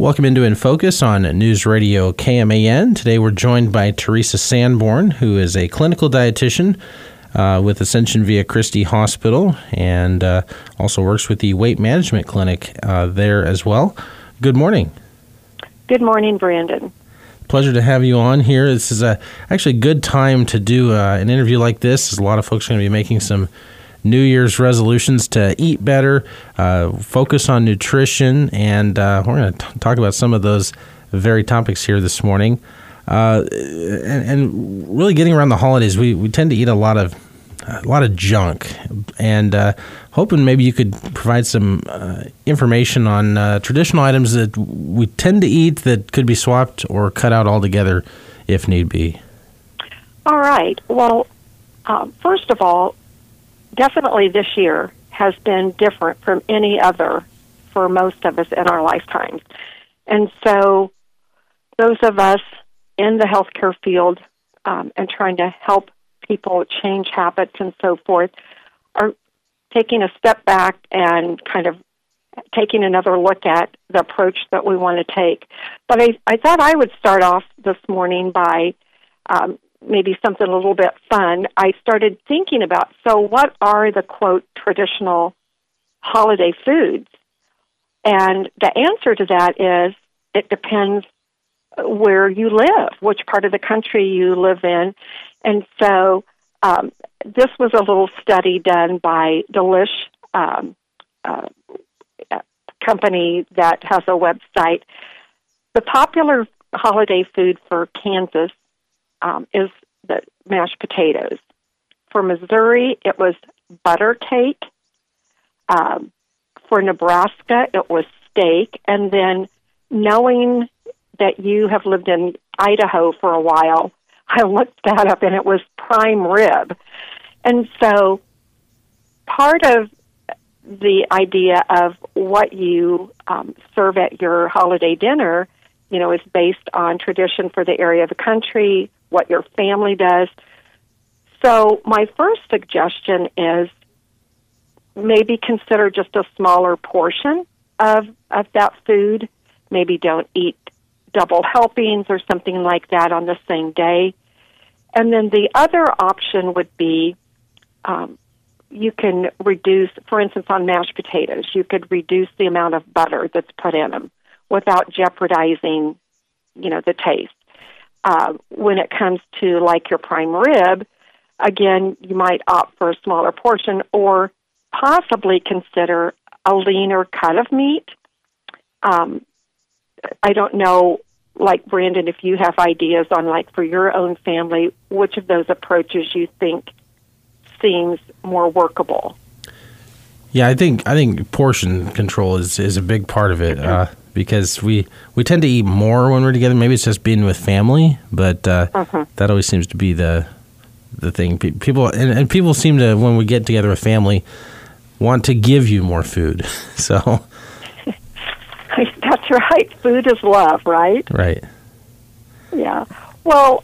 Welcome into In Focus on News Radio KMAN. Today we're joined by Teresa Sanborn, who is a clinical dietitian with Ascension Via Christi Hospital and also works with the Weight Management Clinic there as well. Good morning. Good morning, Brandon. Pleasure to have you on here. This is actually a good time to do an interview like this, as a lot of folks are going to be making some New Year's resolutions to eat better, focus on nutrition, and we're going to talk about some of those very topics here this morning. And really getting around the holidays, we tend to eat a lot of junk, and hoping maybe you could provide some information on traditional items that we tend to eat that could be swapped or cut out altogether if need be. All right. Well, first of all, definitely this year has been different from any other for most of us in our lifetimes. And so those of us in the healthcare field and trying to help people change habits and so forth are taking a step back and kind of taking another look at the approach that we want to take. But I thought I would start off this morning by maybe something a little bit fun. I started thinking about, so what are the, quote, traditional holiday foods? And the answer to that is it depends where you live, which part of the country you live in. And so this was a little study done by Delish, company that has a website. The popular holiday food for Kansas is the mashed potatoes. For Missouri, it was butter cake. For Nebraska, it was steak. And then knowing that you have lived in Idaho for a while, I looked that up, and it was prime rib. And so part of the idea of what you serve at your holiday dinner, is based on tradition for the area of the country, what your family does. So my first suggestion is maybe consider just a smaller portion of that food. Maybe don't eat double helpings or something like that on the same day. And then the other option would be you can reduce, for instance, on mashed potatoes, you could reduce the amount of butter that's put in them without jeopardizing, the taste. When it comes to, like, your prime rib, again, you might opt for a smaller portion or possibly consider a leaner cut of meat. I don't know, like, Brandon, if you have ideas on, like, for your own family, which of those approaches you think seems more workable. Yeah, I think portion control is a big part of it because we tend to eat more when we're together. Maybe it's just being with family, but that always seems to be the thing. People and people seem to, when we get together with family, want to give you more food. So that's right. Food is love, right? Right. Yeah. Well,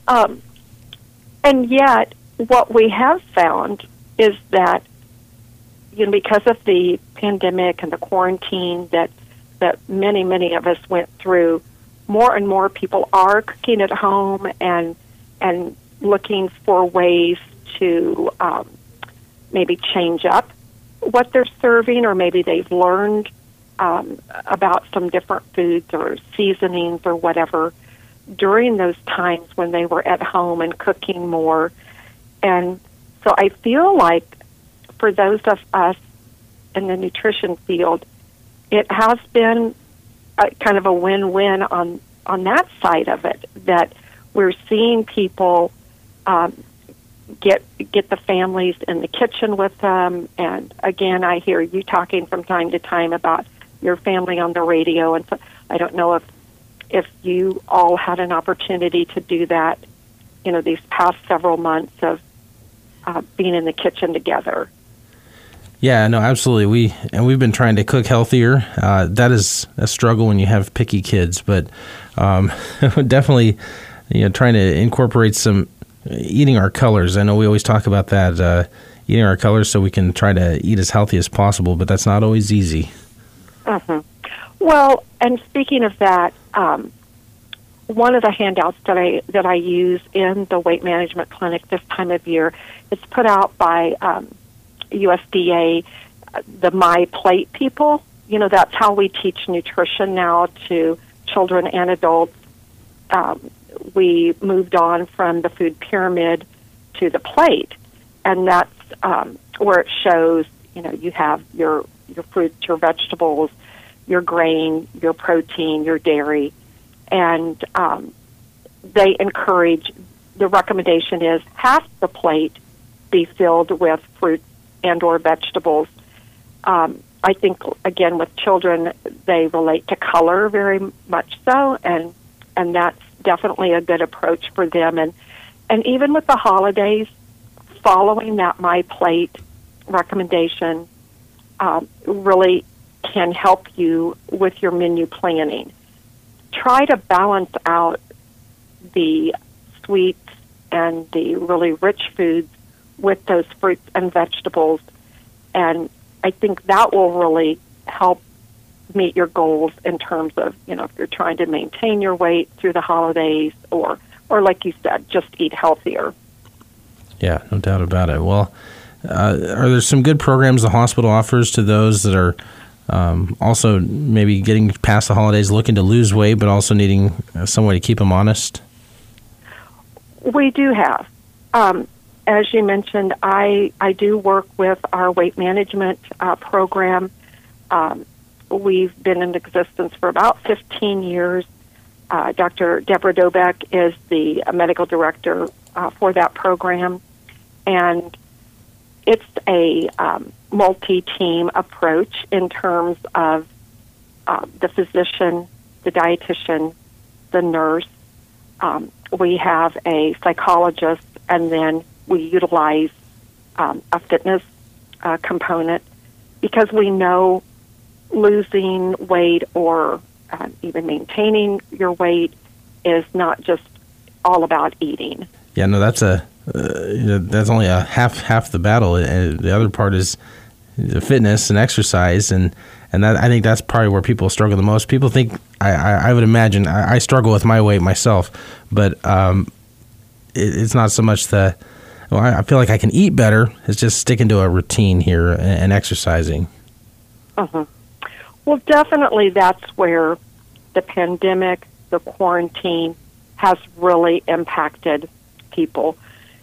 and yet what we have found is that, because of the pandemic and the quarantine that many, many of us went through, more and more people are cooking at home and looking for ways to maybe change up what they're serving, or maybe they've learned about some different foods or seasonings or whatever during those times when they were at home and cooking more. And so I feel like for those of us in the nutrition field, it has been kind of a win-win on that side of it, that we're seeing people get the families in the kitchen with them. And again, I hear you talking from time to time about your family on the radio, and so I don't know if you all had an opportunity to do that, these past several months of being in the kitchen together. Yeah, no, absolutely. We've been trying to cook healthier. That is a struggle when you have picky kids, but definitely, trying to incorporate some eating our colors. I know we always talk about that, eating our colors so we can try to eat as healthy as possible, but that's not always easy. Mm-hmm. Well, and speaking of that, one of the handouts that I use in the weight management clinic this time of year, it's put out by USDA, the My Plate people. You know, that's how we teach nutrition now to children and adults. We moved on from the food pyramid to the plate, and that's where it shows, you know, you have your fruits, your vegetables, your grain, your protein, your dairy, and they encourage, the recommendation is half the plate be filled with fruits and or vegetables. I think, again, with children, they relate to color very much so, and that's definitely a good approach for them. And even with the holidays, following that My Plate recommendation really can help you with your menu planning. Try to balance out the sweets and the really rich foods with those fruits and vegetables, and I think that will really help meet your goals in terms of, you know, if you're trying to maintain your weight through the holidays or like you said, just eat healthier. Yeah, no doubt about it. Well, are there some good programs the hospital offers to those that are also maybe getting past the holidays, looking to lose weight, but also needing some way to keep them honest? We do have. As you mentioned, I do work with our weight management program. We've been in existence for about 15 years. Dr. Deborah Dobeck is the medical director for that program, and it's a multi-team approach in terms of the physician, the dietitian, the nurse. We have a psychologist, and then we utilize a fitness component because we know losing weight or even maintaining your weight is not just all about eating. Yeah, no, that's that's only a half the battle. The other part is the fitness and exercise, and that, I think that's probably where people struggle the most. People think, I would imagine, I struggle with my weight myself, but it's not so much I feel like I can eat better. It's just sticking to a routine here and exercising. Uh-huh. Well, definitely that's where the pandemic, the quarantine, has really impacted people.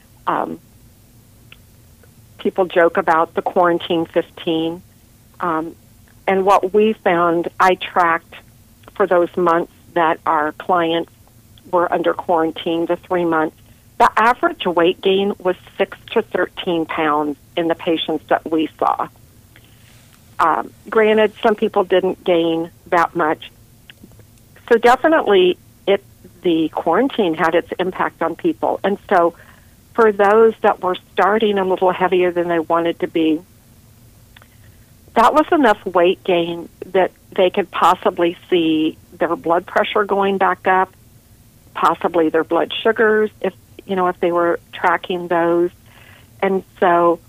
People joke about the quarantine 15. And what we found, I tracked for those months that our clients were under quarantine, the 3 months, the average weight gain was 6 to 13 pounds in the patients that we saw. Granted, some people didn't gain that much. So definitely the quarantine had its impact on people. And so for those that were starting a little heavier than they wanted to be, that was enough weight gain that they could possibly see their blood pressure going back up, possibly their blood sugars, if they were tracking those. And so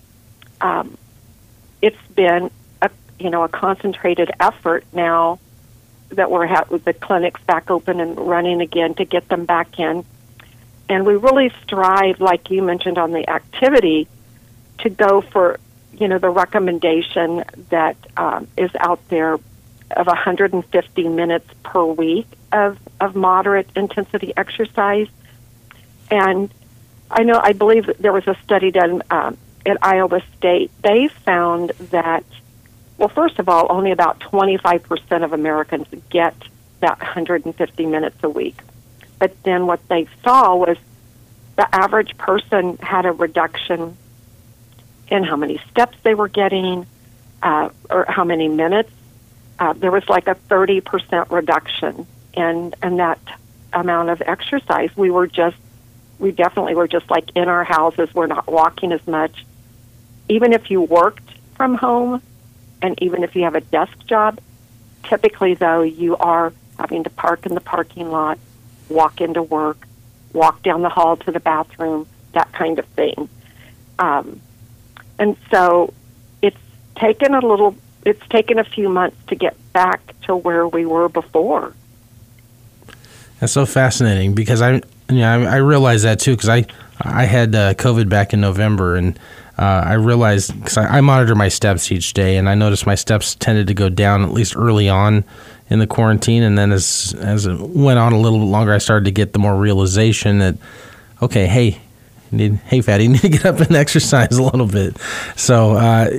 it's been a concentrated effort now that we're with the clinics back open and running again to get them back in. And we really strive, like you mentioned on the activity, to go for, the recommendation that is out there of 150 minutes per week of moderate intensity exercise. And I believe that there was a study done at Iowa State. They found that, well, first of all, only about 25% of Americans get that 150 minutes a week. But then what they saw was the average person had a reduction in how many steps they were getting or how many minutes. There was like a 30% reduction in that amount of exercise. We definitely were just like in our houses. We're not walking as much. Even if you worked from home and even if you have a desk job, typically, though, you are having to park in the parking lot, walk into work, walk down the hall to the bathroom, that kind of thing. And so it's taken a little it's taken a few months to get back to where we were before. That's so fascinating because I realized that too because I had COVID back in November, and I realized because I monitor my steps each day, and I noticed my steps tended to go down at least early on in the quarantine, and then as it went on a little bit longer, I started to get the more realization that okay, hey Fatty, you need to get up and exercise a little bit. So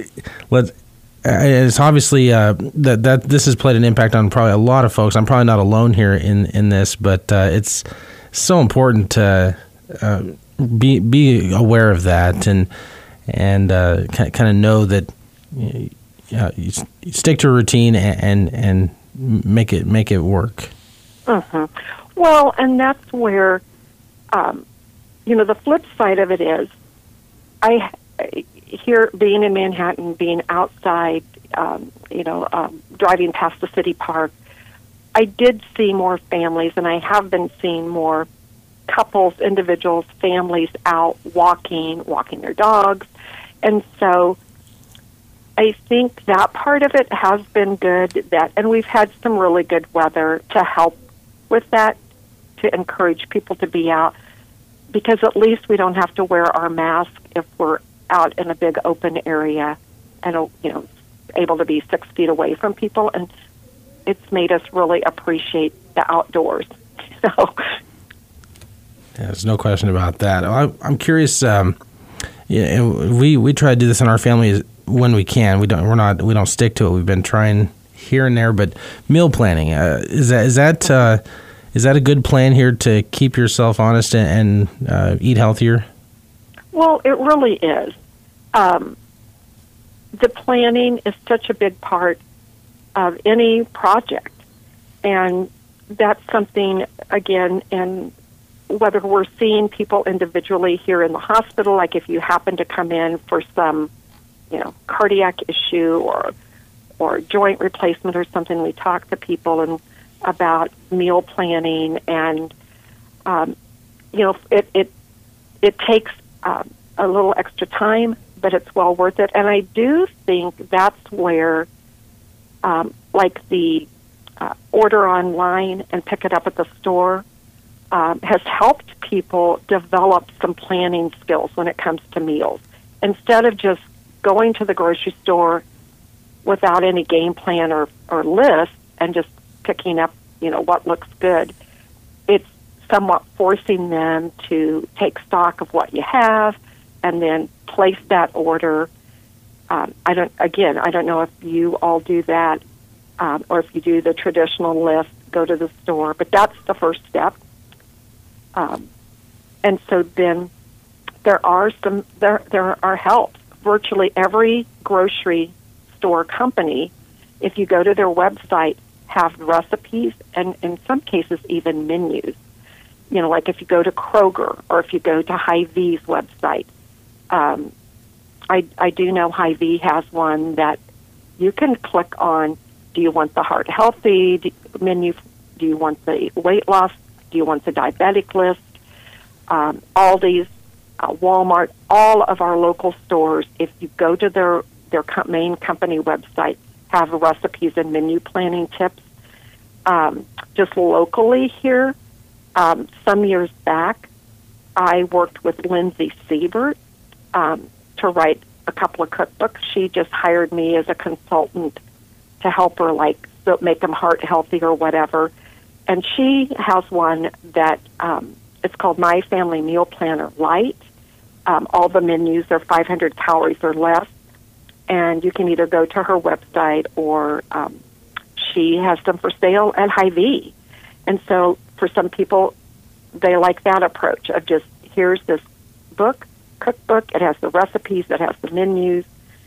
it's obviously that this has played an impact on probably a lot of folks. I'm probably not alone here in this, but it's so important to be aware of that and kind of know that you stick to a routine and make it work. Mm-hmm. Well, and that's where the flip side of it is, I here being in Manhattan, being outside, driving past the city park, I did see more families, and I have been seeing more couples, individuals, families out walking their dogs. And so I think that part of it has been good, and we've had some really good weather to help with that, to encourage people to be out, because at least we don't have to wear our mask if we're out in a big open area and, able to be 6 feet away from people. And it's made us really appreciate the outdoors. So, yeah, there's no question about that. I'm curious. We try to do this in our family when we can. We don't stick to it. We've been trying here and there, but meal planning is that a good plan here to keep yourself honest and eat healthier? Well, it really is. The planning is such a big part of any project, and that's something, again, and whether we're seeing people individually here in the hospital, like if you happen to come in for some, cardiac issue or joint replacement or something, we talk to people and about meal planning, and it takes a little extra time, but it's well worth it. And I do think that's where, like the order online and pick it up at the store has helped people develop some planning skills when it comes to meals. Instead of just going to the grocery store without any game plan or list and just picking up, what looks good, it's somewhat forcing them to take stock of what you have and then place that order. I don't know if you all do that or if you do the traditional list, go to the store, but that's the first step. And so then there are helps. Virtually every grocery store company, if you go to their website, have recipes and in some cases even menus. Like if you go to Kroger or if you go to Hy-Vee's website, I do know Hy-Vee has one that you can click on. Do you want the heart healthy menu? Do you want the weight loss? Do you want the diabetic list? Aldi's, Walmart, all of our local stores, if you go to their main company website, have recipes and menu planning tips. Just locally here, some years back, I worked with Lindsay Siebert to write a couple of cookbooks. She just hired me as a consultant to help her, make them heart healthy or whatever. And she has one that it's called My Family Meal Planner Light. All the menus are 500 calories or less, and you can either go to her website or she has them for sale at Hy-Vee. And so for some people, they like that approach of just, here's this cookbook, it has the recipes, it has the menus,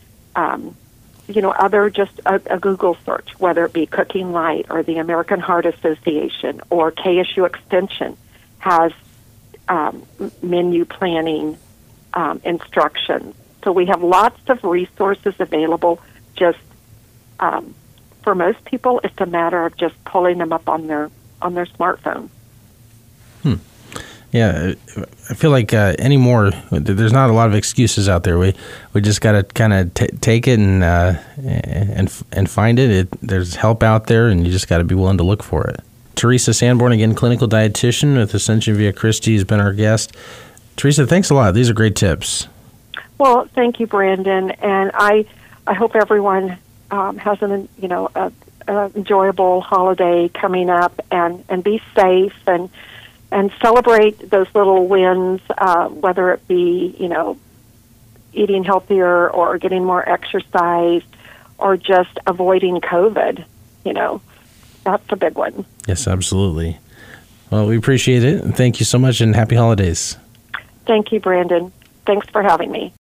other just a Google search, whether it be Cooking Light or the American Heart Association or KSU Extension has menu planning instructions. So we have lots of resources available. Just for most people, it's a matter of just pulling them up on their smartphone. Yeah, I feel like anymore, there's not a lot of excuses out there. We just got to kind of take it and find it. There's help out there, and you just got to be willing to look for it. Teresa Sanborn, again, clinical dietitian with Ascension Via Christi, has been our guest. Teresa, thanks a lot. These are great tips. Well, thank you, Brandon, and I hope everyone has an enjoyable holiday coming up, and be safe and celebrate those little wins, whether it be, eating healthier or getting more exercise or just avoiding COVID. That's a big one. Yes, absolutely. Well, we appreciate it. Thank you so much, and happy holidays. Thank you, Brandon. Thanks for having me.